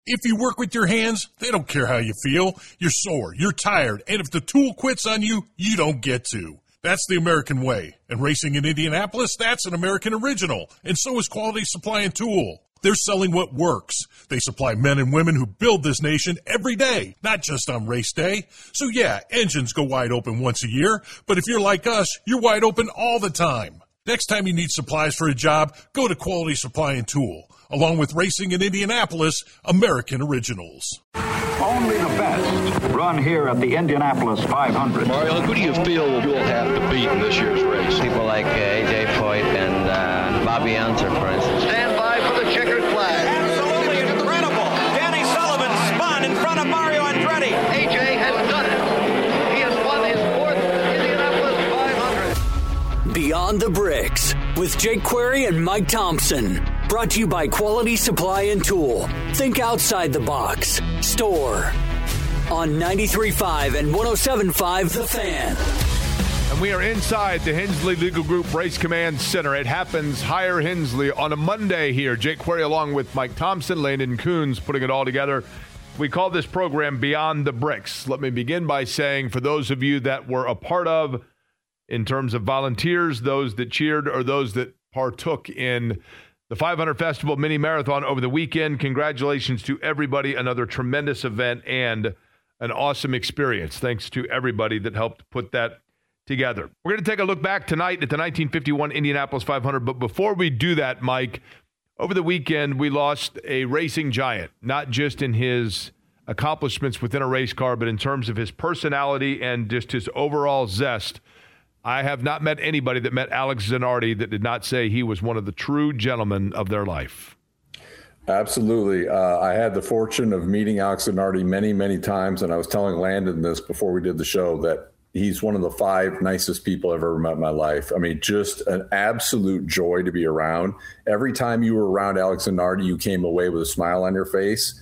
If you work with your hands, they don't care how you feel. You're sore, you're tired, and if the tool quits on you, you don't get to. That's the American way. And racing in Indianapolis, that's an American original. And so is Quality Supply and Tool. They're selling what works. They supply men and women who build this nation every day, not just on race day. So yeah, engines go wide open once a year, but if you're like us, you're wide open all the time. Next time you need supplies for a job, go to Quality Supply and Tool. Along with racing in Indianapolis, American Originals. Only the best run here at the Indianapolis 500. Mario, who do you feel you'll have to beat in this year's race? People like A.J. Foyt and Bobby Unser, for instance. Stand by for the checkered flag. Absolutely incredible. Danny Sullivan spun in front of Mario Andretti. A.J. has done it. He has won his fourth Indianapolis 500. Beyond the Bricks with Jake Query and Mike Thompson. Brought to you by Quality Supply and Tool. Think outside the box. Store. On 93.5 and 107.5 The Fan. And we are inside the Hensley Legal Group Race Command Center. It happens higher Hensley on a Monday here. Jake Query along with Mike Thompson, Landon Coons putting it all together. We call this program Beyond the Bricks. Let me begin by saying for those of you that were a part of, in terms of volunteers, those that cheered or those that partook in the 500 Festival Mini Marathon over the weekend, congratulations to everybody. Another tremendous event and an awesome experience. Thanks to everybody that helped put that together. We're going to take a look back tonight at the 1951 Indianapolis 500. But before we do that, Mike, over the weekend, we lost a racing giant, not just in his accomplishments within a race car, but in terms of his personality and just his overall zest. I have not met anybody that met Alex Zanardi that did not say he was one of the true gentlemen of their life. Absolutely. I had the fortune of meeting Alex Zanardi many, many times, and I was telling Landon this before we did the show, that he's one of the 5 nicest people I've ever met in my life. I mean, just an absolute joy to be around. Every time you were around Alex Zanardi, you came away with a smile on your face.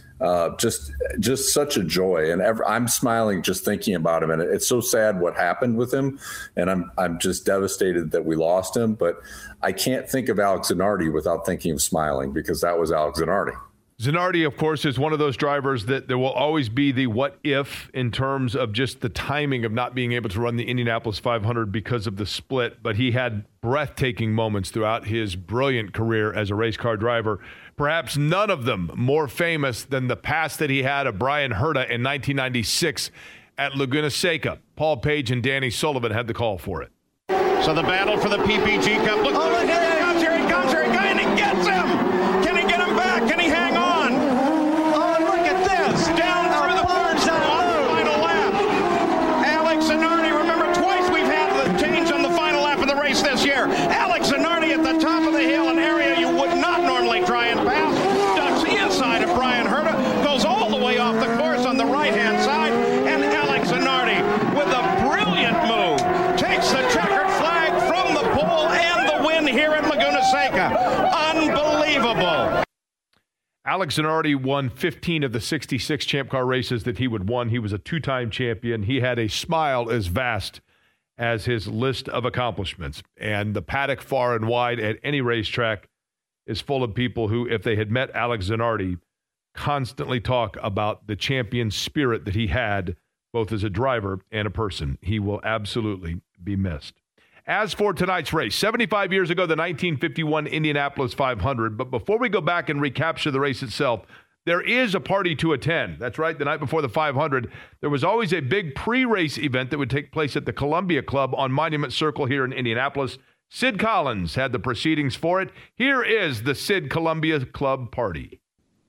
Just such a joy, and I'm smiling just thinking about him. And it's so sad what happened with him, and I'm just devastated that we lost him. But I can't think of Alex Zanardi without thinking of smiling, because that was Alex Zanardi. Zanardi, of course, is one of those drivers that there will always be the what if in terms of just the timing of not being able to run the Indianapolis 500 because of the split. But he had breathtaking moments throughout his brilliant career as a race car driver. Perhaps none of them more famous than the pass that he had of Brian Herta in 1996 at Laguna Seca. Paul Page and Danny Sullivan had the call for it. So the battle for the PPG Cup. Look, Oh, look, here he comes, here he comes, here he comes, and he gets him! Can he get him back? Can he hang on? Oh, look at this! Down through the first on the final lap. Alex Zanardi, remember, twice we've had the change on the final lap of the race this year. Alex Zanardi at the top of the hill, an area you would not normally try and pass. Ducks inside of Brian Herta, goes all the way off the course on the right-hand side, and Alex Zanardi, with a brilliant move, takes the checkered flag from the pole and the win here at Laguna Seca. Unbelievable. Alex Zanardi won 15 of the 66 Champ Car races that he would won. He was a 2-time champion. He had a smile as vast as his list of accomplishments. And the paddock far and wide at any racetrack is full of people who, if they had met Alex Zanardi, constantly talk about the champion spirit that he had, both as a driver and a person. He will absolutely be missed. As for tonight's race, 75 years ago, the 1951 Indianapolis 500. But before we go back and recapture the race itself, there is a party to attend. That's right. The night before the 500, there was always a big pre-race event that would take place at the Columbia Club on Monument Circle here in Indianapolis. Sid Collins had the proceedings for it. Here is the Sid Columbia Club party.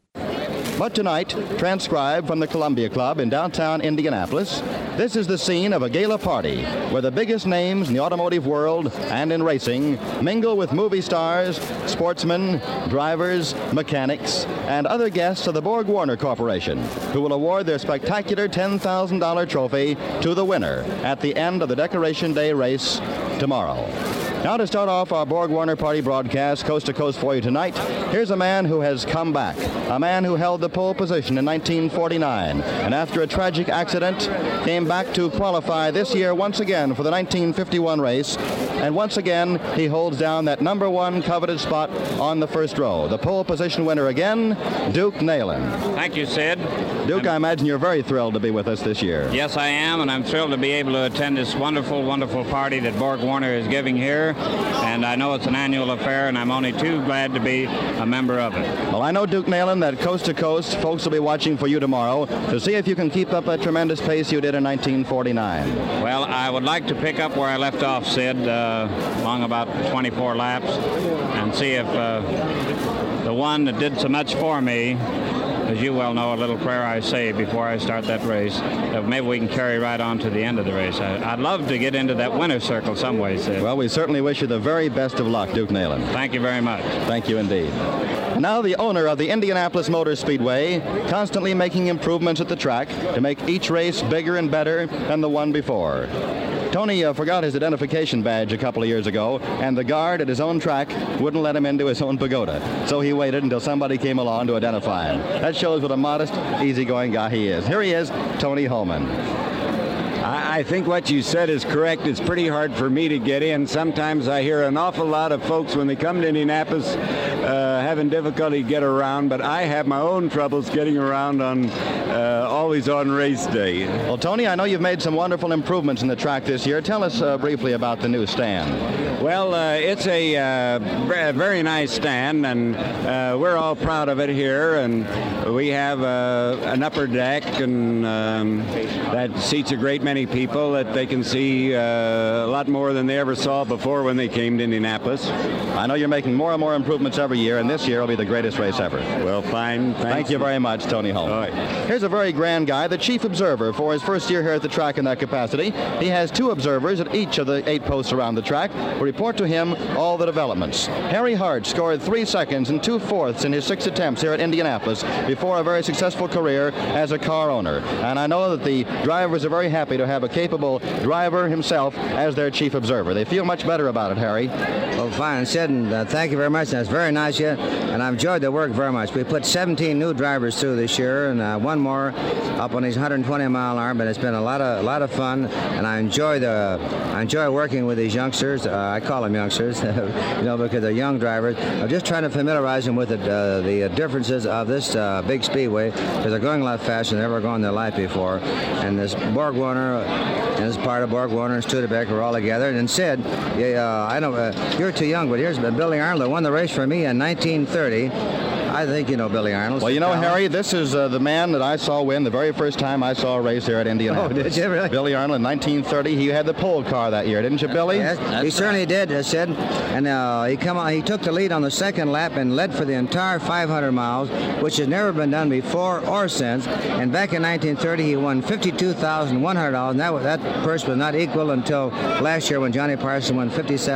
But tonight, transcribed from the Columbia Club in downtown Indianapolis, this is the scene of a gala party where the biggest names in the automotive world and in racing mingle with movie stars, sportsmen, drivers, mechanics, and other guests of the Borg Warner Corporation, who will award their spectacular $10,000 trophy to the winner at the end of the Decoration Day race tomorrow. Now to start off our Borg Warner Party broadcast coast to coast for you tonight, here's a man who has come back, a man who held the pole position in 1949, and after a tragic accident came back to qualify this year once again for the 1951 race, and once again he holds down that number one coveted spot on the first row. The pole position winner again, Duke Neylan. Thank you, Sid. Duke, I imagine you're very thrilled to be with us this year. Yes, I am, and I'm thrilled to be able to attend this wonderful, wonderful party that Borg Warner is giving here. And I know it's an annual affair, and I'm only too glad to be a member of it. Well, I know, Duke Neylan, that coast to coast, folks will be watching for you tomorrow to see if you can keep up that tremendous pace you did in 1949. Well, I would like to pick up where I left off, Sid, along about 24 laps, and see if the one that did so much for me, as you well know, a little prayer I say before I start that race, that maybe we can carry right on to the end of the race. I'd love to get into that winner's circle some way, Sid. Well, we certainly wish you the very best of luck, Duke Neylan. Thank you very much. Thank you indeed. Now the owner of the Indianapolis Motor Speedway, constantly making improvements at the track to make each race bigger and better than the one before. Tony forgot his identification badge a couple of years ago, and the guard at his own track wouldn't let him into his own pagoda. So he waited until somebody came along to identify him. That shows what a modest, easygoing guy he is. Here he is, Tony Holman. I think what you said is correct. It's pretty hard for me to get in. Sometimes I hear an awful lot of folks when they come to Indianapolis having difficulty to get around, but I have my own troubles getting around on always on race day. Well, Tony, I know you've made some wonderful improvements in the track this year. Tell us briefly about the new stand. Well, it's a very nice stand, and we're all proud of it here. And we have an upper deck, and that seats a great many people that they can see a lot more than they ever saw before when they came to Indianapolis. I know you're making more and more improvements every year, and this year will be the greatest race ever. Well, fine. Thanks. Thank you very much, Tony Holman. All right. Here's a very grand guy, the chief observer for his first year here at the track in that capacity. He has two observers at each of the 8 posts around the track who report to him all the developments. Harry Hart scored 3 seconds and 2/4 in his 6 attempts here at Indianapolis before a very successful career as a car owner. And I know that the drivers are very happy to have a capable driver himself as their chief observer. They feel much better about it, Harry. Well, fine, Sid, and thank you very much. That's very nice of you, and I've enjoyed the work very much. We put 17 new drivers through this year, and one more up on these 120-mile-an-hour. But it's been a lot of fun, and I enjoy working with these youngsters. I call them youngsters, because they're young drivers. I'm just trying to familiarize them with the differences of this big speedway, because they're going a lot faster than they've ever gone in their life before. And this Borg Warner and this part of Borg Warner and Studebaker are all together. And Sid, I know you're too young, but here's Billy Arnold that won the race for me in 1930. I think you know Billy Arnold. Well, you know, Harry, this is the man that I saw win the very first time I saw a race here at Indianapolis. Oh, did you really? Billy Arnold in 1930. He had the pole car that year, didn't you, Billy? Yes, he certainly did, Sid. And he took the lead on the second lap and led for the entire 500 miles, which has never been done before or since. And back in 1930, he won $52,100, and that purse was not equal until last year when Johnny Parson won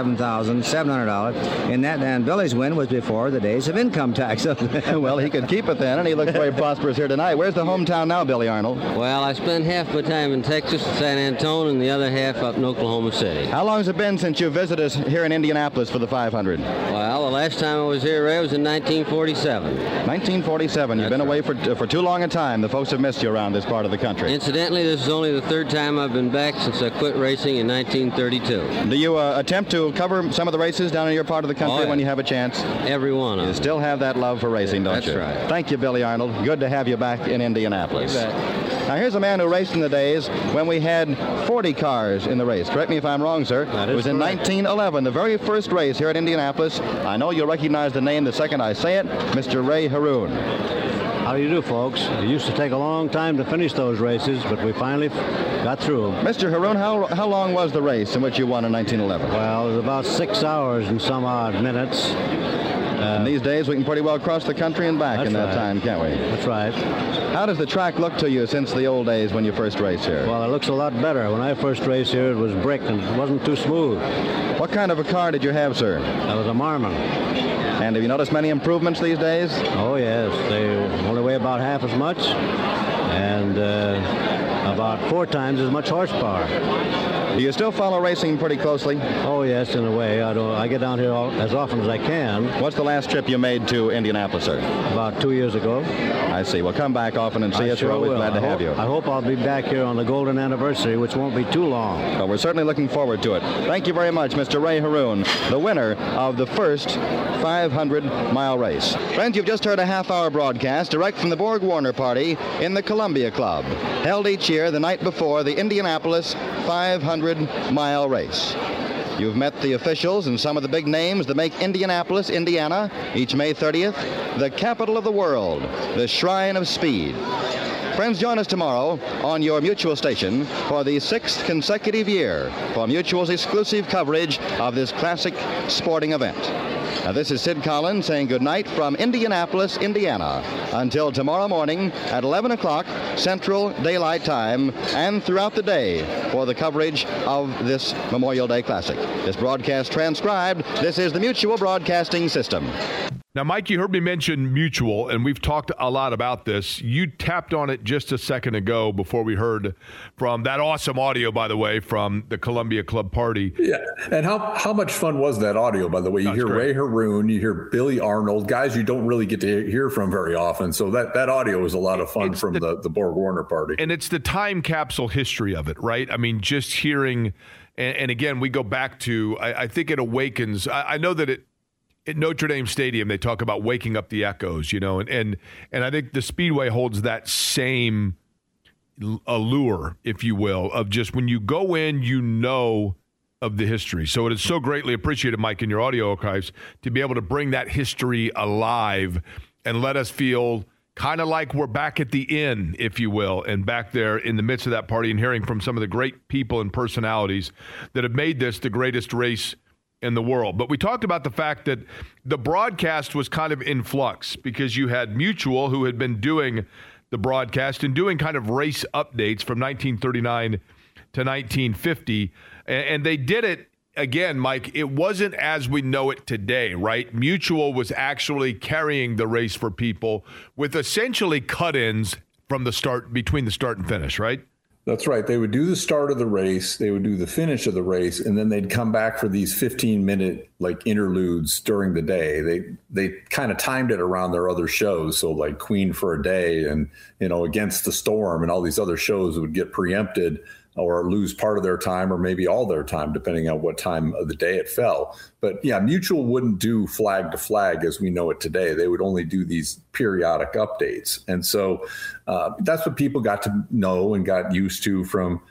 $57,700. And Billy's win was before the days of income tax. Well, he could keep it then, and he looks very prosperous here tonight. Where's the hometown now, Billy Arnold? Well, I spend half my time in Texas, San Antonio, and the other half up in Oklahoma City. How long has it been since you visited us here in Indianapolis for the 500? Well, the last time I was here, Ray, was in 1947. 1947. You've been away for too long a time. The folks have missed you around this part of the country. Incidentally, this is only the 3rd time I've been back since I quit racing in 1932. Do you attempt to cover some of the races down in your part of the country when you have a chance? Every one of them. You still have that love for racing, don't you? That's right. Thank you, Billy Arnold. Good to have you back in Indianapolis. You bet. Now, here's a man who raced in the days when we had 40 cars in the race. Correct me if I'm wrong, sir. That is It was in correct. 1911, the very first race here at Indianapolis. I know you'll recognize the name the second I say it, Mr. Ray Haroon. How do you do, folks? It used to take a long time to finish those races, but we finally got through them. Mr. Haroon, how long was the race in which you won in 1911? Well, it was about 6 hours and some odd minutes. And these days, we can pretty well cross the country and back in that right. time, can't we? That's right. How does the track look to you since the old days when you first raced here? Well, it looks a lot better. When I first raced here, it was brick and it wasn't too smooth. What kind of a car did you have, sir? That was a Marmon. And have you noticed many improvements these days? Oh, yes. They only weigh about half as much. and about 4 times as much horsepower. Do you still follow racing pretty closely? Oh, yes, in a way. I get down here as often as I can. What's the last trip you made to Indianapolis, sir? About 2 years ago. I see. Well, come back often and see us. We're always glad to have you. I hope I'll be back here on the golden anniversary, which won't be too long. Well, we're certainly looking forward to it. Thank you very much, Mr. Ray Haroon, the winner of the first 500-mile race. Friends, you've just heard a half-hour broadcast direct from the Borg Warner Party in the Columbia Club, held each year the night before the Indianapolis 500-mile race. You've met the officials and some of the big names that make Indianapolis, Indiana, each May 30th, the capital of the world, the shrine of speed. Friends, join us tomorrow on your Mutual station for the 6th consecutive year for Mutual's exclusive coverage of this classic sporting event. Now, this is Sid Collins saying good night from Indianapolis, Indiana. Until tomorrow morning at 11 o'clock Central Daylight Time and throughout the day for the coverage of this Memorial Day Classic. This broadcast transcribed. This is the Mutual Broadcasting System. Now, Mike, you heard me mention Mutual, and we've talked a lot about this. You tapped on it just a second ago before we heard from that awesome audio, by the way, from the Columbia Club Party. Yeah, and how much fun was that audio, by the way? You hear great. Ray Haroon, you hear Billy Arnold, guys you don't really get to hear from very often. So that audio was a lot of fun from the Borg Warner Party. And it's the time capsule history of it, right? I mean, just hearing, and again, we go back to, I think it awakens. I know that at Notre Dame Stadium, they talk about waking up the echoes, and I think the Speedway holds that same allure, if you will, of just when you go in, of the history. So it is so greatly appreciated, Mike, in your audio archives to be able to bring that history alive and let us feel kind of like we're back at the inn, if you will, and back there in the midst of that party and hearing from some of the great people and personalities that have made this the greatest race in the world. But we talked about the fact that the broadcast was kind of in flux because you had Mutual, who had been doing the broadcast and doing kind of race updates from 1939 to 1950. And they did it, again, Mike, it wasn't as we know it today, right? Mutual was actually carrying the race for people with essentially cut-ins from the start, between the start and finish, right? That's right. They would do the start of the race, they would do the finish of the race, and then they'd come back for these 15-minute interludes during the day. They kind of timed it around their other shows, so like Queen for a Day and Against the Storm and all these other shows would get preempted or lose part of their time or maybe all their time, depending on what time of the day it fell. But yeah, Mutual wouldn't do flag to flag as we know it today. They would only do these periodic updates. And so that's what people got to know and got used to from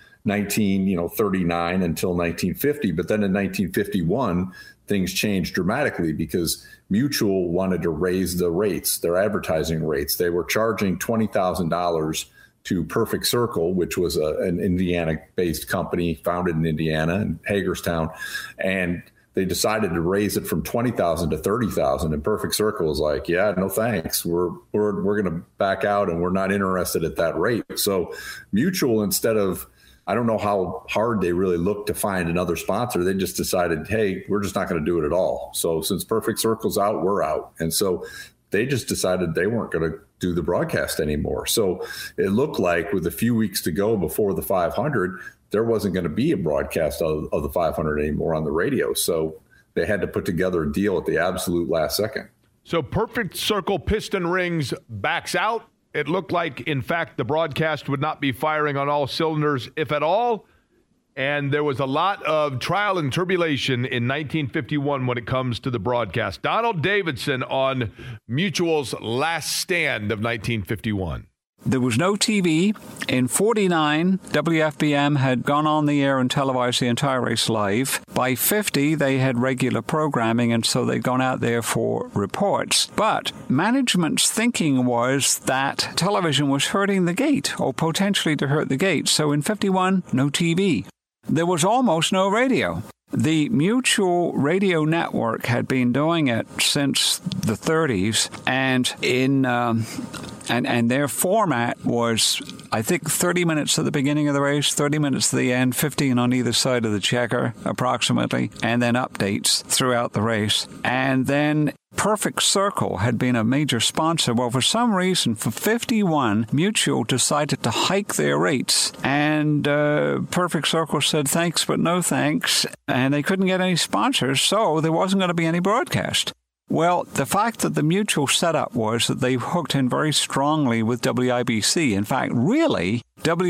1939 until 1950. But then in 1951, things changed dramatically because Mutual wanted to raise the rates, their advertising rates. They were charging $20,000 to Perfect Circle, which was an Indiana-based company founded in Indiana in Hagerstown, and they decided to raise it from $20,000 to $30,000. And Perfect Circle was like, "Yeah, no thanks. We're going to back out, and we're not interested at that rate." So Mutual, instead of, I don't know how hard they really looked to find another sponsor, they just decided, "Hey, we're just not going to do it at all." So since Perfect Circle's out, we're out, and so they just decided they weren't going to do the broadcast anymore. So it looked like with a few weeks to go before the 500, there wasn't going to be a broadcast of the 500 anymore on the radio. So they had to put together a deal at the absolute last second. So Perfect Circle Piston Rings backs out. It looked like, in fact, the broadcast would not be firing on all cylinders, if at all. And there was a lot of trial and tribulation in 1951 when it comes to the broadcast. Donald Davidson on Mutual's last stand of 1951. There was no TV. In 49, WFBM had gone on the air and televised the entire race live. By 50, they had regular programming, and so they'd gone out there for reports. But management's thinking was that television was hurting the gate, or potentially to hurt the gate. So in 51, no TV. There was almost no radio. The Mutual Radio Network had been doing it since the 30s, and in and their format was I think 30 minutes at the beginning of the race, 30 minutes at the end, 15 on either side of the checker, approximately, and then updates throughout the race. And then Perfect Circle had been a major sponsor. Well, for some reason, for 51, Mutual decided to hike their rates. And Perfect Circle said thanks, but no thanks. And they couldn't get any sponsors, so there wasn't going to be any broadcast. Well, the fact that the Mutual setup was that they hooked in very strongly with WIBC. In fact, really,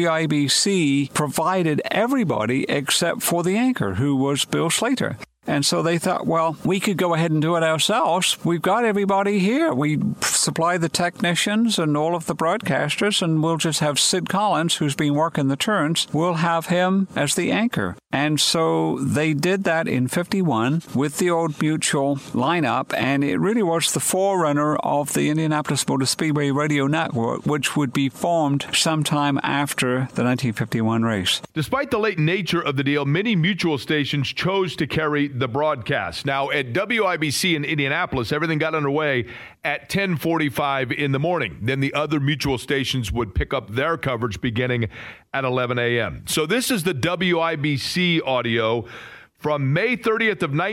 WIBC provided everybody except for the anchor, who was Bill Slater. And so they thought, well, we could go ahead and do it ourselves. We've got everybody here. We supply the technicians and all of the broadcasters, and we'll just have Sid Collins, who's been working the turns. We'll have him as the anchor. And so they did that in 51 with the old Mutual lineup, and it really was the forerunner of the Indianapolis Motor Speedway Radio Network, which would be formed sometime after the 1951 race. Despite the late nature of the deal, many Mutual stations chose to carry the broadcast. Now, at WIBC in Indianapolis, everything got underway at 10:45 in the morning. Then the other Mutual stations would pick up their coverage beginning at 11 a.m. So this is the WIBC audio from May 30th of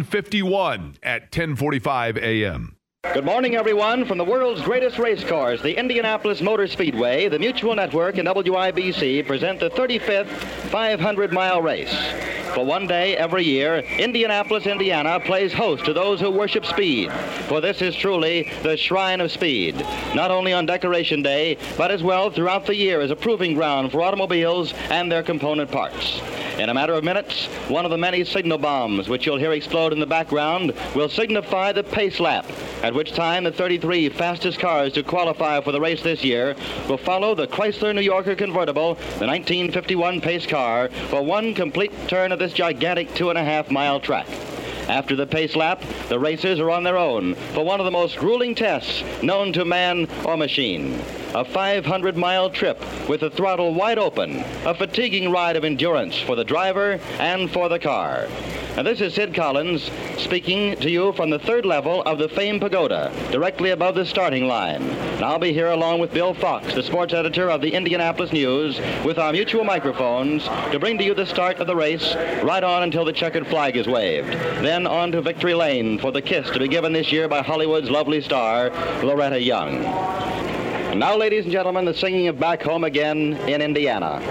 1951 at 10:45 a.m. Good morning, everyone. From the world's greatest race course, the Indianapolis Motor Speedway, the Mutual Network and WIBC present the 35th 500-mile race. For one day every year, Indianapolis, Indiana plays host to those who worship speed. For this is truly the shrine of speed, not only on Decoration Day, but as well throughout the year as a proving ground for automobiles and their component parts. In a matter of minutes, one of the many signal bombs which you'll hear explode in the background will signify the pace lap, at which time the 33 fastest cars to qualify for the race this year will follow the Chrysler New Yorker convertible, the 1951 pace car, for one complete turn of this gigantic 2.5-mile track. After the pace lap, the racers are on their own for one of the most grueling tests known to man or machine. A 500-mile trip with the throttle wide open, a fatiguing ride of endurance for the driver and for the car. And this is Sid Collins speaking to you from the third level of the Fame Pagoda, directly above the starting line. And I'll be here along with Bill Fox, the sports editor of the Indianapolis News, with our Mutual microphones to bring to you the start of the race right on until the checkered flag is waved. Then on to Victory Lane for the kiss to be given this year by Hollywood's lovely star, Loretta Young. And now, ladies and gentlemen, the singing of Back Home Again in Indiana.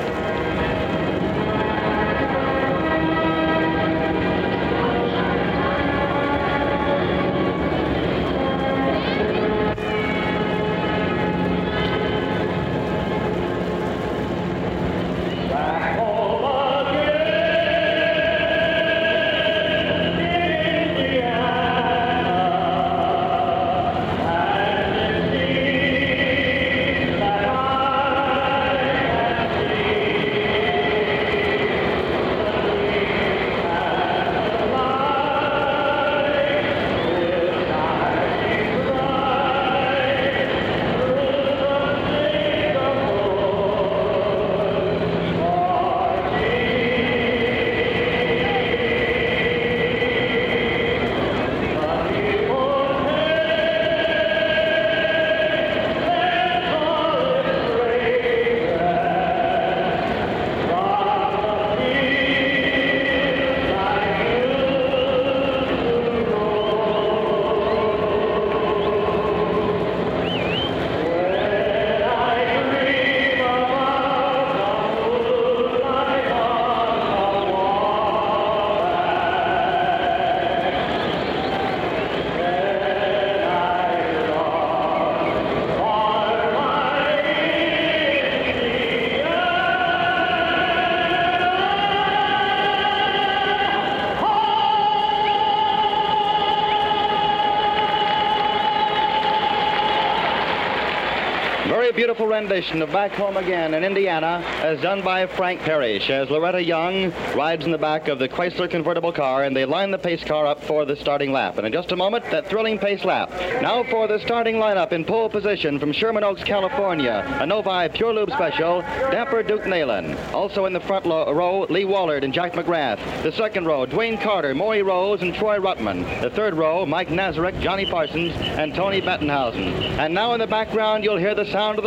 Beautiful rendition of Back Home Again in Indiana, as done by Frank Parrish, as Loretta Young rides in the back of the Chrysler convertible car, and they line the pace car up for the starting lap. And in just a moment, that thrilling pace lap. Now for the starting lineup in pole position from Sherman Oaks, California, a Novi Pure Lube Special, Dapper Duke Neyland. Also in the front row, Lee Wallard and Jack McGrath. The second row, Dwayne Carter, Maury Rose, and Troy Ruttman. The third row, Mike Nazarek, Johnny Parsons, and Tony Bettenhausen. And now in the background, you'll hear the sound of the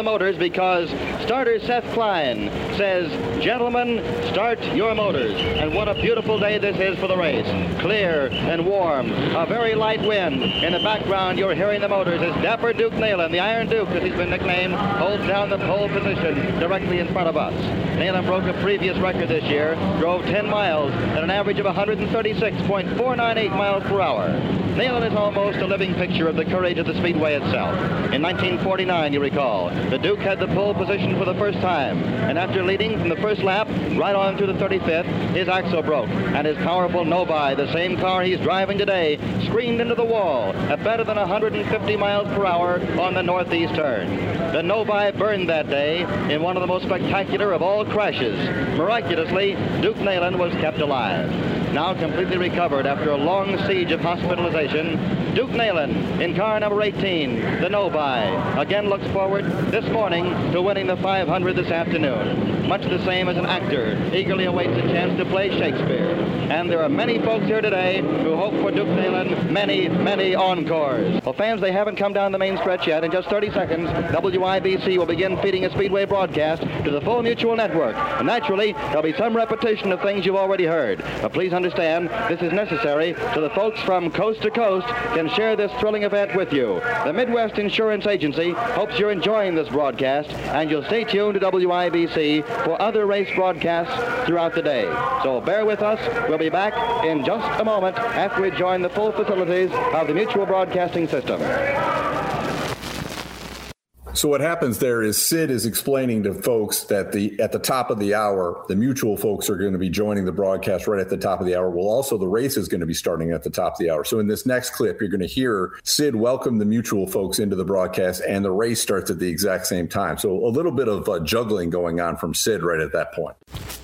the motors because starter Seth Klein says, "Gentlemen, start your motors." And what a beautiful day this is for the race. Clear and warm, a very light wind. In the background, you're hearing the motors as dapper Duke Neylan, the Iron Duke as he's been nicknamed, holds down the pole position directly in front of us. Neylan broke a previous record this year, drove 10 miles at an average of 136.498 miles per hour. Neylan is almost a living picture of the courage of the Speedway itself. In 1949, you recall, the Duke had the pole position for the first time, and after leading from the first lap right on through the 35th, his axle broke, and his powerful Novi, the same car he's driving today, screamed into the wall at better than 150 miles per hour on the northeast turn. The Novi burned that day in one of the most spectacular of all crashes. Miraculously, Duke Neylan was kept alive. Now completely recovered after a long siege of hospitalization, Duke Neylan in car number 18, the Novi, again looks forward this morning to winning the 500 this afternoon. Much the same as an actor eagerly awaits a chance to play Shakespeare. And there are many folks here today who hope for Duke Neylan many, many encores. Well, fans, they haven't come down the main stretch yet. In just 30 seconds, WIBC will begin feeding a Speedway broadcast to the full Mutual Network. And naturally, there'll be some repetition of things you've already heard. But please understand, this is necessary so the folks from coast to coast can share this thrilling event with you. The Midwest Insurance Agency hopes you're enjoying this broadcast, and you'll stay tuned to WIBC for other race broadcasts throughout the day. So bear with us. We'll be back in just a moment after we join the full facilities of the Mutual Broadcasting System. So what happens there is Sid is explaining to folks that at the top of the hour, the Mutual folks are going to be joining the broadcast right at the top of the hour. Well, also the race is going to be starting at the top of the hour. So in this next clip, you're going to hear Sid welcome the Mutual folks into the broadcast, and the race starts at the exact same time. So a little bit of juggling going on from Sid right at that point.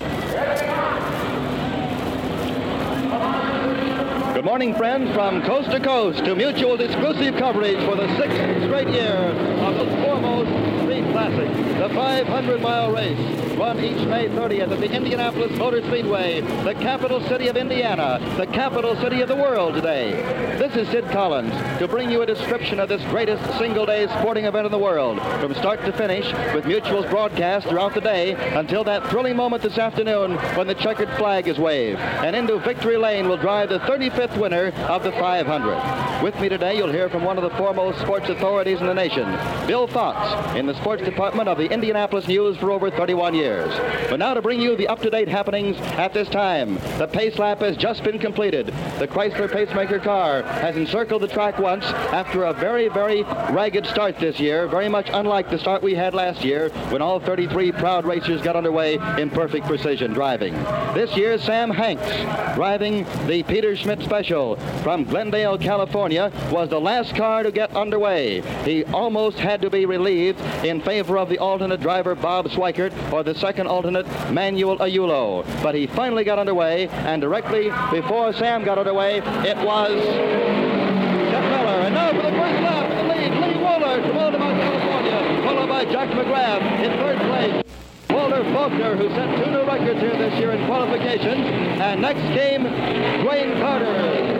Good morning, friends, from coast to coast to Mutual's exclusive coverage for the 6th straight year of the foremost Speed Classic, the 500-mile race, run each May 30th at the Indianapolis Motor Speedway, the capital city of Indiana, the capital city of the world today. This is Sid Collins to bring you a description of this greatest single-day sporting event in the world, from start to finish, with Mutual's broadcast throughout the day until that thrilling moment this afternoon when the checkered flag is waved. And into Victory Lane will drive the 35th winner of the 500. With me today, you'll hear from one of the foremost sports authorities in the nation, Bill Fox, in the sports department of the Indianapolis News for over 31 years. But now to bring you the up-to-date happenings at this time. The pace lap has just been completed. The Chrysler Pacemaker car has encircled the track once after a very, very ragged start this year, very much unlike the start we had last year when all 33 proud racers got underway in perfect precision driving. This year, Sam Hanks, driving the Peter Schmidt Special from Glendale, California, was the last car to get underway. He almost had to be relieved in favor of the alternate driver Bob Swikert or the second alternate Manuel Ayulo. But he finally got underway, and directly before Sam got underway, it was Jeff Miller. And now for the first lap, the lead, Lee Wohlert from Altamont, California, followed by Jack McGrath in third place. Walter Faulkner, who set 2 new records here this year in qualifications. And next came Dwayne Carter.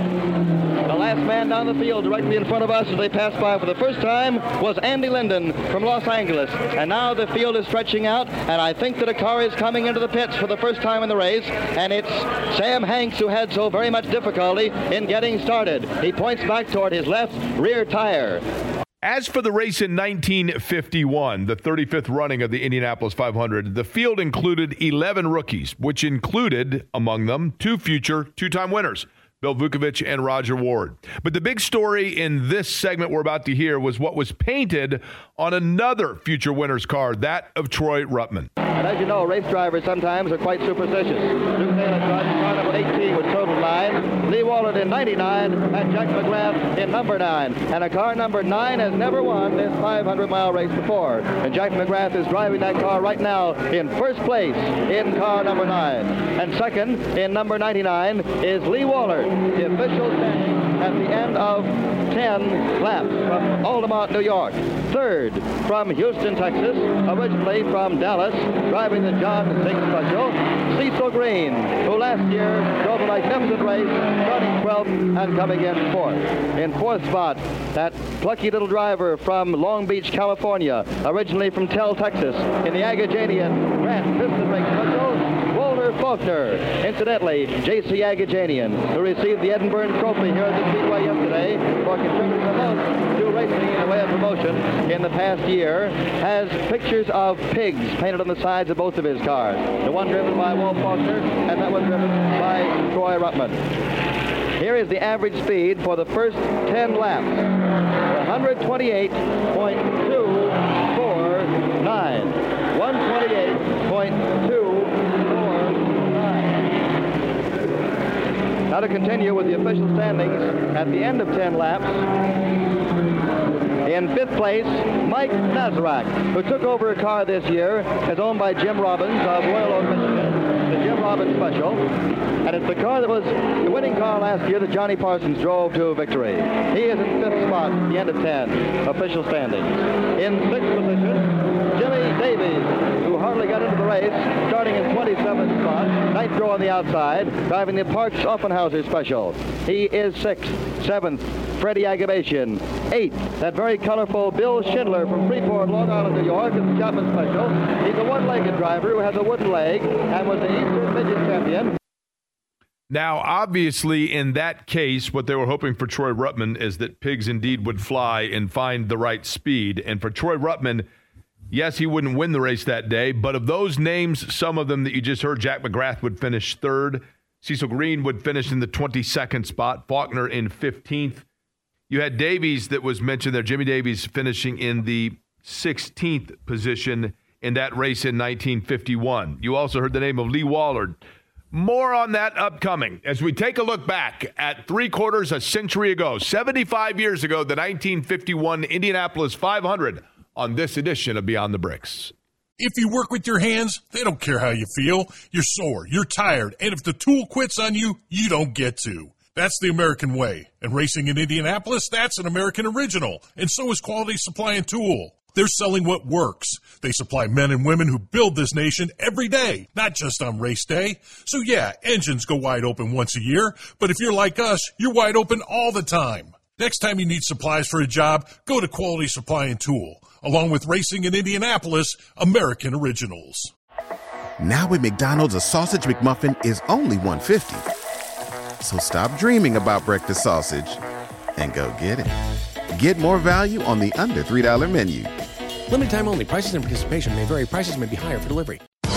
The last man down the field directly in front of us as they passed by for the first time was Andy Linden from Los Angeles. And now the field is stretching out, and I think that a car is coming into the pits for the first time in the race, and it's Sam Hanks who had so very much difficulty in getting started. He points back toward his left rear tire. As for the race in 1951, the 35th running of the Indianapolis 500, the field included 11 rookies, which included, among them, 2 future two-time winners, Bill Vukovich and Roger Ward. But the big story in this segment we're about to hear was what was painted on another future winner's car, that of Troy Ruttman. And as you know, race drivers sometimes are quite superstitious. Duke Neylan driving car number 18 with total 9, Lee Wohlert in 99, and Jack McGrath in number 9. And a car number 9 has never won this 500-mile race before. And Jack McGrath is driving that car right now in first place in car number 9. And second in number 99 is Lee Wohlert. The officials saying at the end of 10 laps from Altamont, New York. Third from Houston, Texas, originally from Dallas, driving the John Six Special, Cecil Green, who last year drove a magnificent race, starting 12th and coming in 4th. In 4th spot, that plucky little driver from Long Beach, California, originally from Tell, Texas, in the Agajanian Grant Piston Brake Special, Walter Faulkner. Incidentally, J.C. Agajanian, who received the Edinburgh Trophy here at the Speedway yesterday for contributing the most to racing in the way of promotion in the past year, has pictures of pigs painted on the sides of both of his cars. The one driven by Walt Faulkner and that one driven by Troy Ruttman. Here is the average speed for the first 10 laps. 128.249. 128.249. Now to continue with the official standings at the end of 10 laps. In 5th place, Mike Nazarek, who took over a car this year, is owned by Jim Robbins of Royal Oak, Michigan, the Jim Robbins Special. And it's the car that was the winning car last year that Johnny Parsons drove to victory. He is in 5th spot at the end of 10 official standings. In 6th position, Jimmy Davies, who hardly got into the race, starting in 27th spot, Nitro on the outside, driving the Parks Offenhauser Special. He is 6th. 7th, Freddie Agabashian. 8th, that very colorful Bill Schindler from Freeport, Long Island, New York, is the Chapman Special. He's a one-legged driver who has a wooden leg and was the Eastern Midget champion. Now, obviously, in that case, what they were hoping for Troy Ruttman is that pigs indeed would fly and find the right speed. And for Troy Ruttman, yes, he wouldn't win the race that day, but of those names, some of them that you just heard, Jack McGrath would finish 3rd. Cecil Green would finish in the 22nd spot, Faulkner in 15th. You had Davies that was mentioned there, Jimmy Davies finishing in the 16th position in that race in 1951. You also heard the name of Lee Wallard. More on that upcoming as we take a look back at 3/4 a century ago, 75 years ago, the 1951 Indianapolis 500 on this edition of Beyond the Bricks. If you work with your hands, they don't care how you feel. You're sore, you're tired, and if the tool quits on you, you don't get to. That's the American way. And racing in Indianapolis, that's an American original. And so is Quality Supply and Tool. They're selling what works. They supply men and women who build this nation every day, not just on race day. So yeah, engines go wide open once a year, but if you're like us, you're wide open all the time. Next time you need supplies for a job, go to Quality Supply and Tool. Along with racing in Indianapolis, American Originals. Now at McDonald's, a sausage McMuffin is only $1.50. So stop dreaming about breakfast sausage and go get it. Get more value on the under $3 menu. Limited time only. Prices and participation may vary. Prices may be higher for delivery.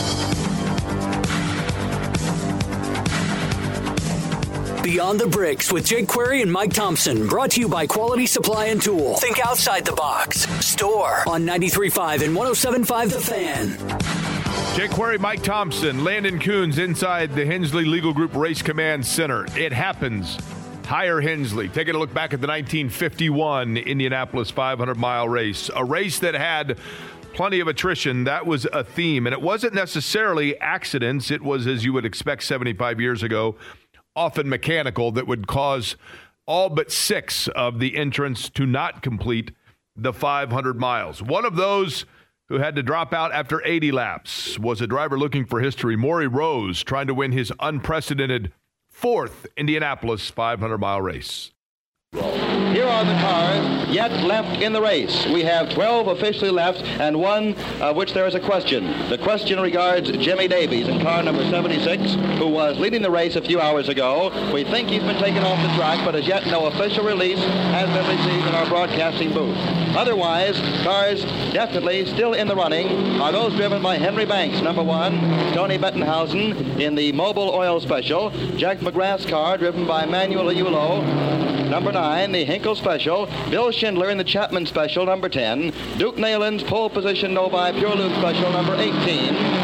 Beyond the Bricks with Jake Query and Mike Thompson. Brought to you by Quality Supply and Tool. Think outside the box. Store on 93.5 and 107.5 The Fan. Jake Query, Mike Thompson, Landon Coons inside the Hensley Legal Group Race Command Center. It happens. Hire Hensley. Taking a look back at the 1951 Indianapolis 500-mile race. A race that had plenty of attrition. That was a theme. And it wasn't necessarily accidents. It was, as you would expect 75 years ago, often mechanical, that would cause all but 6 of the entrants to not complete the 500 miles. One of those who had to drop out after 80 laps was a driver looking for history, Maury Rose, trying to win his unprecedented 4th Indianapolis 500-mile race. Here are the cars yet left in the race. We have 12 officially left and one of which there is a question. The question regards Jimmy Davies in car number 76, who was leading the race a few hours ago. We think he's been taken off the track, but as yet no official release has been received in our broadcasting booth. Otherwise, cars definitely still in the running are those driven by Henry Banks, number 1, Tony Bettenhausen in the Mobile Oil Special, Jack McGrath's car driven by Manuel Iulo, number 9, the Hinkle Special, Bill Schindler in the Chapman Special, number 10, Duke Nayland's pole position Novi Pure Lube Special, number 18, Sam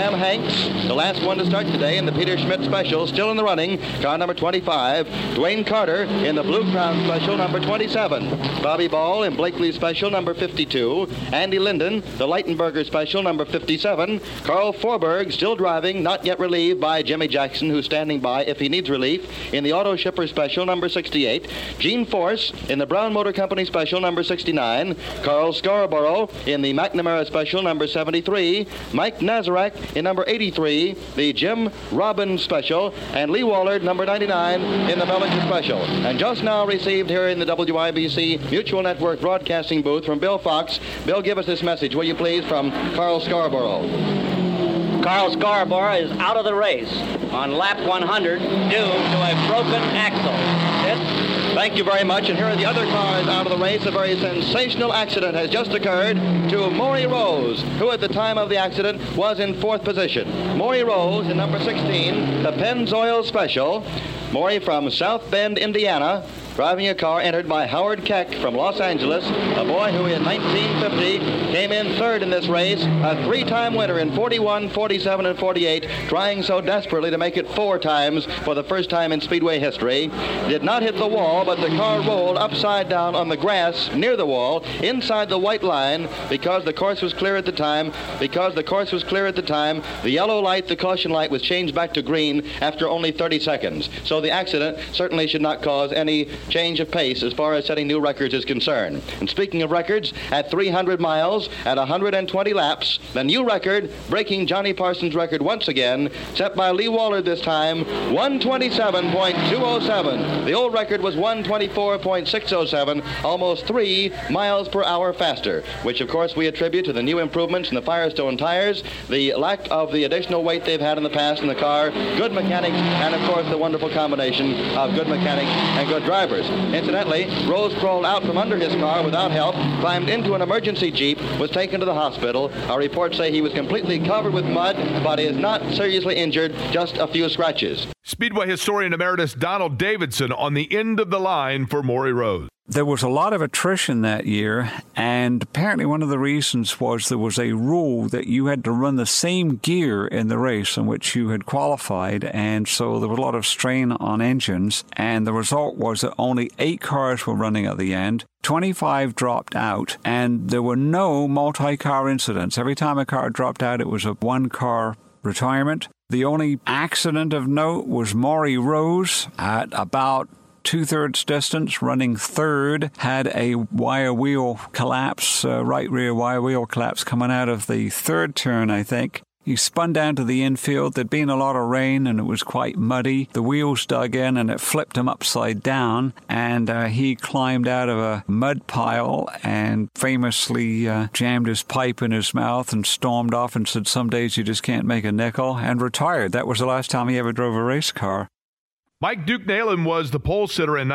Sam Hanks, the last one to start today in the Peter Schmidt Special, still in the running, car number 25. Dwayne Carter in the Blue Crown Special, number 27. Bobby Ball in Blakely Special, number 52. Andy Linden, the Leitenberger Special, number 57. Carl Forberg, still driving, not yet relieved by Jimmy Jackson, who's standing by if he needs relief, in the Auto Shipper Special, number 68. Gene Force in the Brown Motor Company Special, number 69. Carl Scarborough in the McNamara Special, number 73. Mike Nazarek in number 83, the Jim Robbins Special, and Lee Wallard, number 99, in the Bellinger Special. And just now received here in the WIBC Mutual Network broadcasting booth from Bill Fox. Bill, give us this message, will you please, from Carl Scarborough. Carl Scarborough is out of the race on lap 100 due to a broken axle. Thank you very much. And here are the other cars out of the race. A very sensational accident has just occurred to Maury Rose, who at the time of the accident was in 4th position. Maury Rose in number 16, the Pennzoil Special. Maury from South Bend, Indiana, driving a car entered by Howard Keck from Los Angeles, a boy who in 1950 came in 3rd in this race, a 3-time winner in 41, 47, and 48, trying so desperately to make it 4 times for the first time in Speedway history. Did not hit the wall, but the car rolled upside down on the grass near the wall, inside the white line, because the course was clear at the time. The yellow light, the caution light, was changed back to green after only 30 seconds. So the accident certainly should not cause any change of pace as far as setting new records is concerned. And speaking of records, at 300 miles, at 120 laps, the new record, breaking Johnny Parsons' record once again, set by Lee Wallard this time, 127.207. The old record was 124.607, almost 3 miles per hour faster, which of course we attribute to the new improvements in the Firestone tires, the lack of the additional weight they've had in the past in the car, good mechanics, and of course the wonderful combination of good mechanics and good drivers. Incidentally, Rose crawled out from under his car without help, climbed into an emergency Jeep, was taken to the hospital. Our reports say he was completely covered with mud, but is not seriously injured, just a few scratches. Speedway historian emeritus Donald Davidson on the end of the line for Maury Rose. There was a lot of attrition that year, and apparently one of the reasons was there was a rule that you had to run the same gear in the race in which you had qualified, and so there was a lot of strain on engines, and the result was that only 8 cars were running at the end. 25 dropped out, and there were no multi-car incidents. Every time a car dropped out, it was a 1-car retirement. The only accident of note was Maury Rose at about 2/3 distance, running 3rd, had a wire wheel collapse, right rear wire wheel collapse coming out of the 3rd turn, I think. He spun down to the infield. There'd been a lot of rain and it was quite muddy. The wheels dug in and it flipped him upside down, and he climbed out of a mud pile and famously jammed his pipe in his mouth and stormed off and said, "Some days you just can't make a nickel," and retired. That was the last time he ever drove a race car. Mike Duke Nalen was the pole sitter in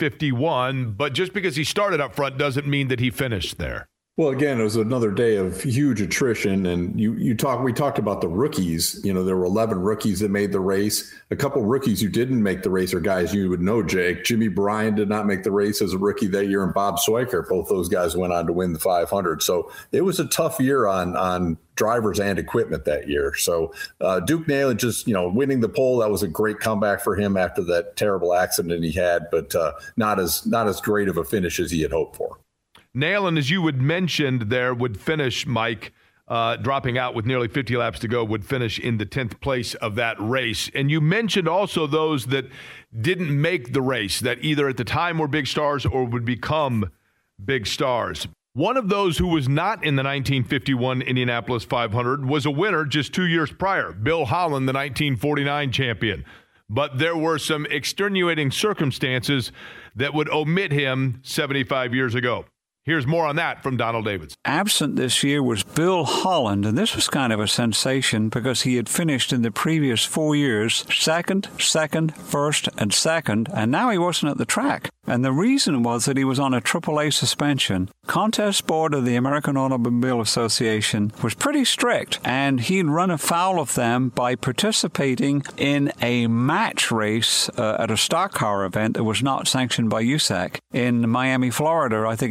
1951, but just because he started up front doesn't mean that he finished there. Well, again, it was another day of huge attrition, and we talked about the rookies. You know, there were 11 rookies that made the race. A couple rookies who didn't make the race are guys you would know, Jake. Jimmy Bryan did not make the race as a rookie that year, and Bob Swiker. Both those guys went on to win the 500. So it was a tough year on drivers and equipment that year. So Duke Nalen just, winning the pole, that was a great comeback for him after that terrible accident he had, but not as great of a finish as he had hoped for. Nalen, as you had mentioned there, would finish, Mike, dropping out with nearly 50 laps to go, would finish in the 10th place of that race. And you mentioned also those that didn't make the race, that either at the time were big stars or would become big stars. One of those who was not in the 1951 Indianapolis 500 was a winner just 2 years prior, Bill Holland, the 1949 champion. But there were some extenuating circumstances that would omit him 75 years ago. Here's more on that from Donald Davidson. Absent this year was Bill Holland, and this was kind of a sensation because he had finished in the previous 4 years second, first, and second, and now he wasn't at the track. And the reason was that he was on a AAA suspension. Contest board of the American Automobile Association was pretty strict, and he'd run afoul of them by participating in a match race at a stock car event that was not sanctioned by USAC in Miami, Florida, I think in November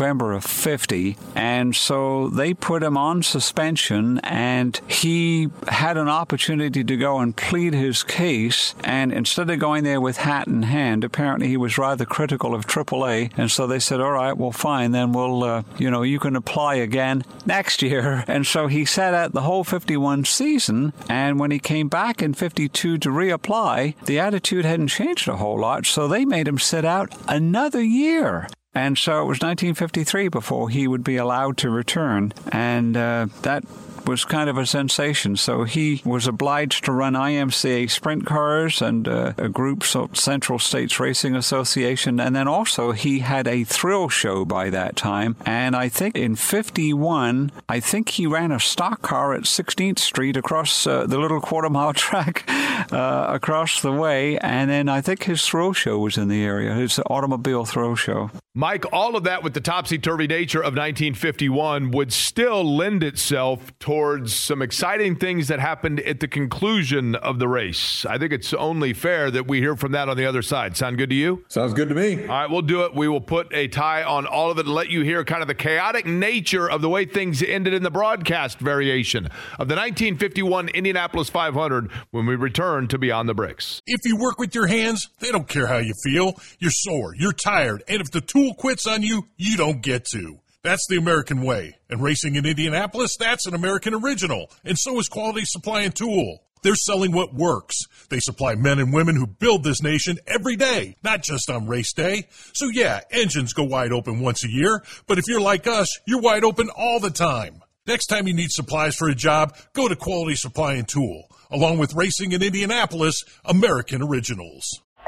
November of 50, and so they put him on suspension, and he had an opportunity to go and plead his case, and instead of going there with hat in hand, apparently he was rather critical of AAA, and so they said, all right, well, fine, then we'll, you can apply again next year. And so he sat out the whole 51 season, and when he came back in 52 to reapply, the attitude hadn't changed a whole lot, so they made him sit out another year. And so it was 1953 before he would be allowed to return, and that was kind of a sensation. So he was obliged to run IMCA sprint cars and a group, Central States Racing Association, and then also he had a thrill show by that time. And I think in 51, I think he ran a stock car at 16th Street across the little quarter-mile track across the way, and then I think his thrill show was in the area, his automobile thrill show. Mike, all of that with the topsy-turvy nature of 1951 would still lend itself towards some exciting things that happened at the conclusion of the race. I think it's only fair that we hear from that on the other side. Sound good to you? Sounds good to me. All right, we'll do it. We will put a tie on all of it and let you hear kind of the chaotic nature of the way things ended in the broadcast variation of the 1951 Indianapolis 500 when we return to Beyond the Bricks. If you work with your hands, they don't care how you feel. You're sore, you're tired, and if the tool quits on you, you don't get to. That's the American way. And racing in Indianapolis, that's an American original. And so is Quality Supply and Tool. They're selling what works. They supply men and women who build this nation every day, not just on race day. So yeah, engines go wide open once a year, but if you're like us, you're wide open all the time. Next time you need supplies for a job, go to Quality Supply and Tool. Along with racing in Indianapolis, American originals.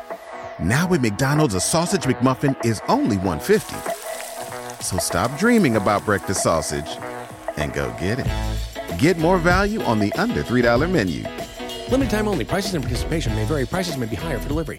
Now at McDonald's, a sausage McMuffin is only $1.50. So stop dreaming about breakfast sausage and go get it. Get more value on the under $3 menu. Limited time only. Prices and participation may vary. Prices may be higher for delivery.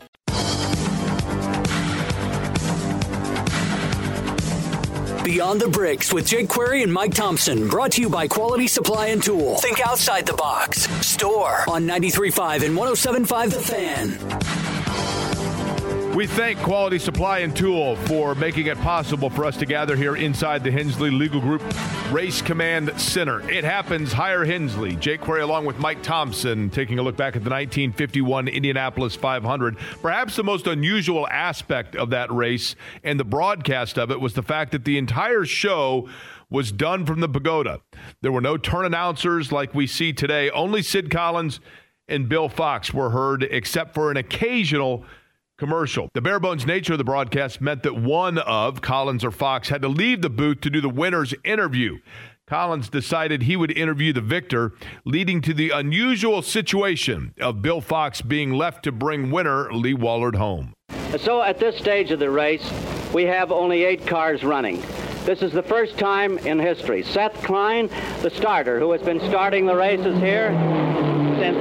Beyond the Bricks with Jake Query and Mike Thompson. Brought to you by Quality Supply and Tool. Think outside the box. Store on 93.5 and 107.5 The Fan. We thank Quality Supply and Tool for making it possible for us to gather here inside the Hensley Legal Group Race Command Center. It happens. Hire Hensley. Jake Query along with Mike Thompson taking a look back at the 1951 Indianapolis 500. Perhaps the most unusual aspect of that race and the broadcast of it was the fact that the entire show was done from the pagoda. There were no turn announcers like we see today. Only Sid Collins and Bill Fox were heard, except for an occasional commercial. The bare-bones nature of the broadcast meant that one of Collins or Fox had to leave the booth to do the winner's interview. Collins decided he would interview the victor, leading to the unusual situation of Bill Fox being left to bring winner Lee Wallard home. So at this stage of the race, we have only 8 cars running. This is the first time in history. Seth Klein, the starter, who has been starting the races here since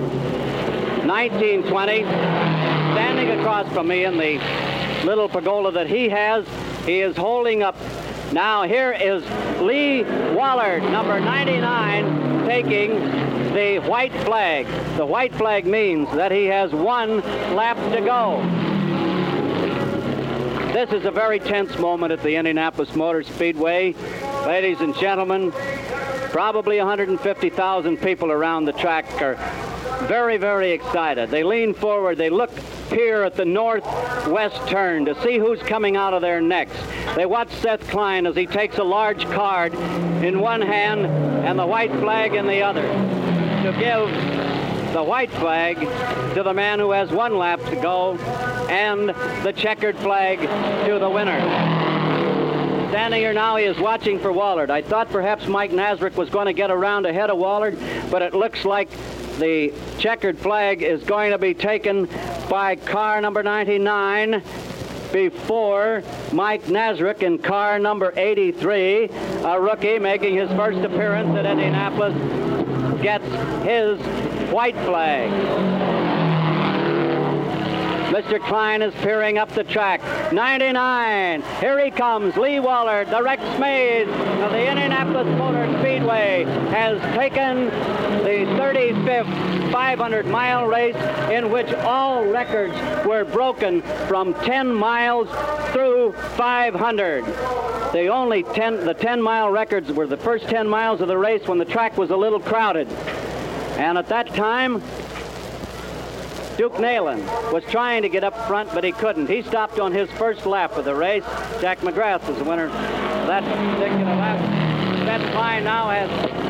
1920, standing across from me in the little pergola that he has, he is holding up. Now here is Lee Wallard, number 99, taking the white flag. The white flag means that he has 1 lap to go. This is a very tense moment at the Indianapolis Motor Speedway. Ladies and gentlemen, probably 150,000 people around the track are very, very excited. They lean forward, they look here at the northwest turn to see who's coming out of there next. They watch Seth Klein as he takes a large card in one hand and the white flag in the other to give the white flag to the man who has 1 lap to go and the checkered flag to the winner. Standing here now, he is watching for Wallard. I thought perhaps Mike Nazarick was going to get around ahead of Wallard, but it looks like the checkered flag is going to be taken by car number 99 before Mike Nazarick in car number 83, a rookie making his first appearance at Indianapolis, gets his white flag. Mr. Klein is peering up the track. 99. Here he comes. Lee Wallard, the Rex Mays of the Indianapolis Motor Speedway, has taken the 35th 500-mile race in which all records were broken from 10 miles through 500. The 10-mile records were the first 10 miles of the race when the track was a little crowded. And at that time, Duke Neyland was trying to get up front, but he couldn't. He stopped on his first lap of the race. Jack McGrath was the winner of that particular lap. Seth Klein now has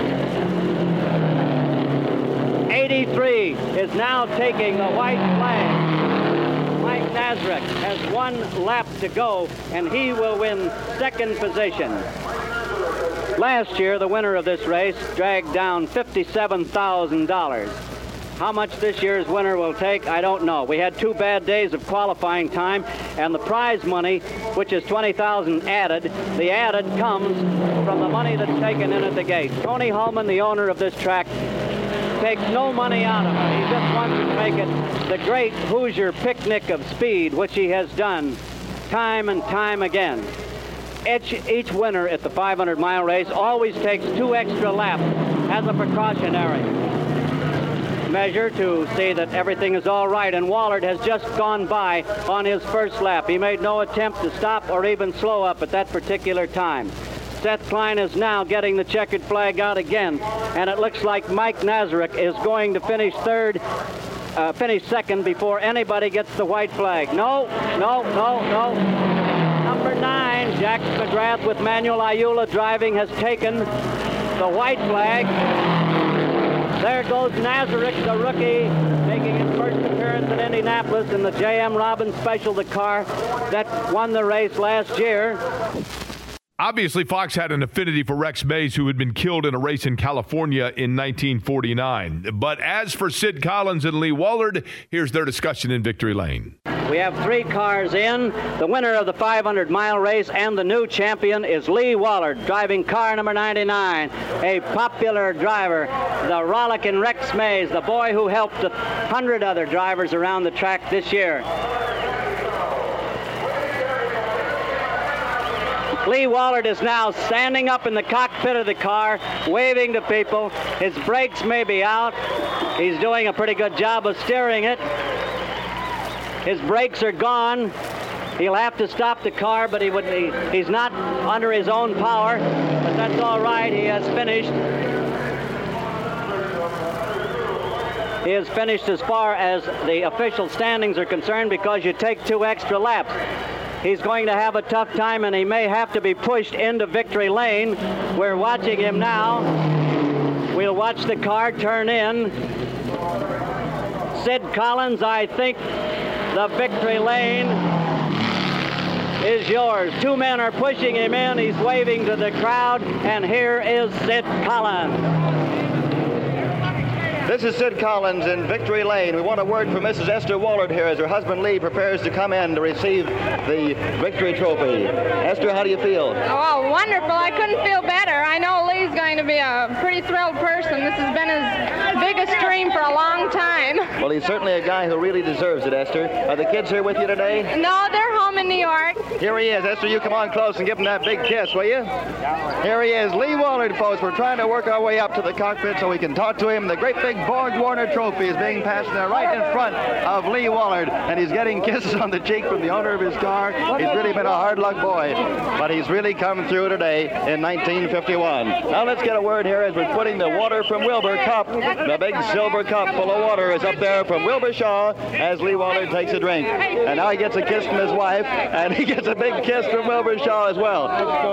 83, is now taking the white flag. Mike Nazarek has 1 lap to go, and he will win second position. Last year, the winner of this race dragged down $57,000. How much this year's winner will take, I don't know. We had 2 bad days of qualifying time, and the prize money, which is $20,000 added, the added comes from the money that's taken in at the gate. Tony Hulman, the owner of this track, takes no money out of it. He just wants to make it the great Hoosier picnic of speed, which he has done time and time again. Each winner at the 500-mile race always takes 2 extra laps as a precautionary measure to see that everything is all right, and Wallard has just gone by on his first lap. He made no attempt to stop or even slow up at that particular time. Seth Klein is now getting the checkered flag out again, and it looks like Mike Nazarek is going to finish second before anybody gets the white flag. No. Number 9, Jack McGrath with Manuel Ayula driving, has taken the white flag. There goes Nazarek, the rookie, making his first appearance in Indianapolis in the J.M. Robbins Special, the car that won the race last year. Obviously, Fox had an affinity for Rex Mays, who had been killed in a race in California in 1949. But as for Sid Collins and Lee Wallard, here's their discussion in Victory Lane. We have 3 cars in. The winner of the 500-mile race and the new champion is Lee Wallard, driving car number 99, a popular driver, the rollicking Rex Mays, the boy who helped 100 other drivers around the track this year. Lee Wallard is now standing up in the cockpit of the car, waving to people. His brakes may be out. He's doing a pretty good job of steering it. His brakes are gone. He'll have to stop the car, but he's not under his own power. But that's all right. He has finished. He has finished as far as the official standings are concerned, because you take 2 extra laps. He's going to have a tough time, and he may have to be pushed into Victory Lane. We're watching him now. We'll watch the car turn in. Sid Collins, I think the Victory Lane is yours. 2 men are pushing him in. He's waving to the crowd, and here is Sid Collins. This is Sid Collins in Victory Lane. We want a word from Mrs. Esther Wallard here as her husband Lee prepares to come in to receive the victory trophy. Esther, how do you feel? Oh, wonderful. I couldn't feel better. I know Lee's going to be a pretty thrilled person. This has been his biggest dream for a long time. Well, he's certainly a guy who really deserves it, Esther. Are the kids here with you today? No, they're home in New York. Here he is. Esther, you come on close and give him that big kiss, will you? Here he is, Lee Wallard, folks. We're trying to work our way up to the cockpit so we can talk to him. The great big Borg Warner trophy is being passed there right in front of Lee Wallard, and he's getting kisses on the cheek from the owner of his car. He's really been a hard luck boy, but he's really come through today in 1951. Now let's get a word here as we're putting the Water from Wilbur cup. The big silver cup full of water is up there from Wilbur Shaw as Lee Wallard takes a drink. And now he gets a kiss from his wife, and he gets a big kiss from Wilbur Shaw as well.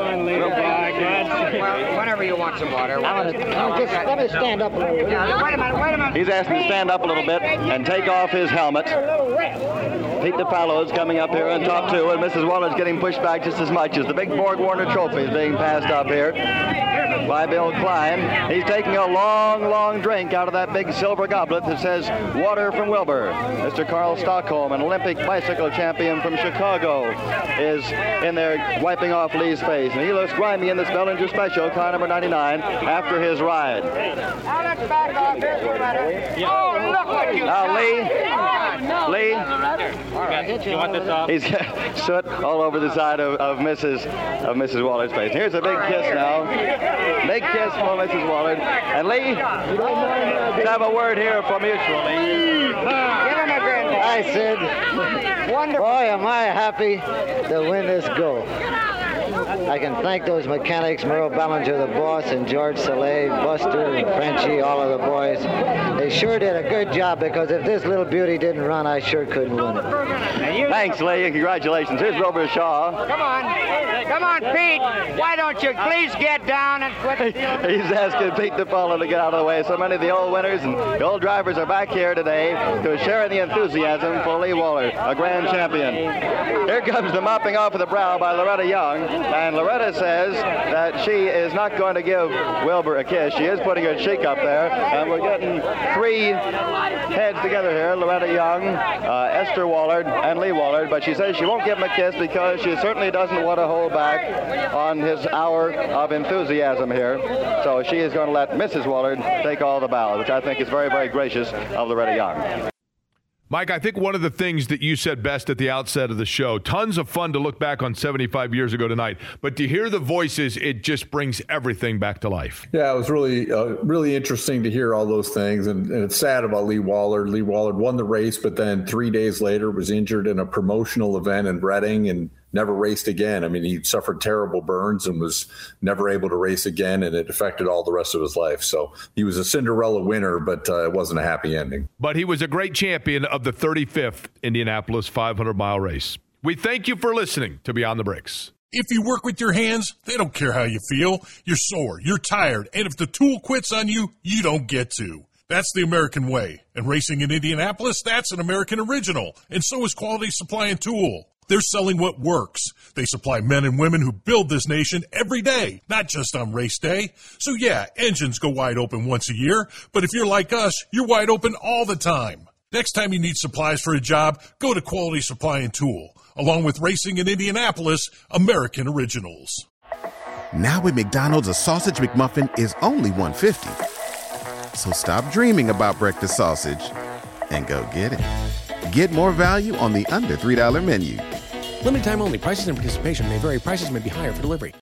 Whenever you want some water. Just let me stand up a little bit. Wait a minute. He's asked him to stand up a little bit and take off his helmet. Pete DeFallo's coming up here on top 2, and Mrs. Waller's getting pushed back just as much as the big Borg Warner trophy is being passed up here by Bill Klein. He's taking a long, long drink out of that big silver goblet that says Water from Wilbur. Mr. Carl Stockholm, an Olympic bicycle champion from Chicago, is in there wiping off Lee's face. And he looks grimy in this Bellinger Special, car number 99, after his ride. Now let's back off here for a minute. Oh, look what you Now, Lee? You want this off? He's got soot all over the side of Mrs. Wallard's face. Here's a big kiss now. Big kiss for Mrs. Wallard. And Lee, let's have a word here for Mutual, Lee. Give him a grin. Hi, Sid. Wonderful. Boy, am I happy to win this gold. I can thank those mechanics, Merle Ballinger, the boss, and George Soleil, Buster, and Frenchie, all of the boys. They sure did a good job, because if this little beauty didn't run, I sure couldn't win it. Thanks, Lee, and congratulations. Here's Wilbur Shaw. Come on, Pete. Why don't you please get down and quit? He's asking Pete DiPaolo to get out of the way. So many of the old winners and the old drivers are back here today to share in the enthusiasm for Lee Waller, a grand champion. Here comes the mopping off of the brow by Loretta Young, and Loretta says that she is not going to give Wilbur a kiss. She is putting her cheek up there, and we're getting three heads together here, Loretta Young, Esther Wallard, and Lee Wallard, but she says she won't give him a kiss because she certainly doesn't want to hold back on his hour of enthusiasm here. So she is going to let Mrs. Wallard take all the bow, which I think is very, very gracious of Loretta Young. Mike, I think one of the things that you said best at the outset of the show, tons of fun to look back on 75 years ago tonight, but to hear the voices, it just brings everything back to life. Yeah, it was really interesting to hear all those things, and it's sad about Lee Wallard. Lee Wallard won the race, but then 3 days later was injured in a promotional event in Reading and never raced again. I mean, he suffered terrible burns and was never able to race again, and it affected all the rest of his life. So he was a Cinderella winner, but it wasn't a happy ending. But he was a great champion of the 35th Indianapolis 500-mile race. We thank you for listening to Beyond the Bricks. If you work with your hands, they don't care how you feel. You're sore, you're tired, and if the tool quits on you, you don't get to. That's the American way. And racing in Indianapolis, that's an American original. And so is Quality Supply and Tool. They're selling what works. They supply men and women who build this nation every day, not just on race day. So yeah, engines go wide open once a year, but if you're like us, you're wide open all the time. Next time you need supplies for a job, go to Quality Supply and Tool. Along with racing in Indianapolis, American originals. Now at McDonald's, a sausage McMuffin is only $1.50. So stop dreaming about breakfast sausage and go get it. Get more value on the under $3 menu. Limited time only. Prices and participation may vary. Prices may be higher for delivery.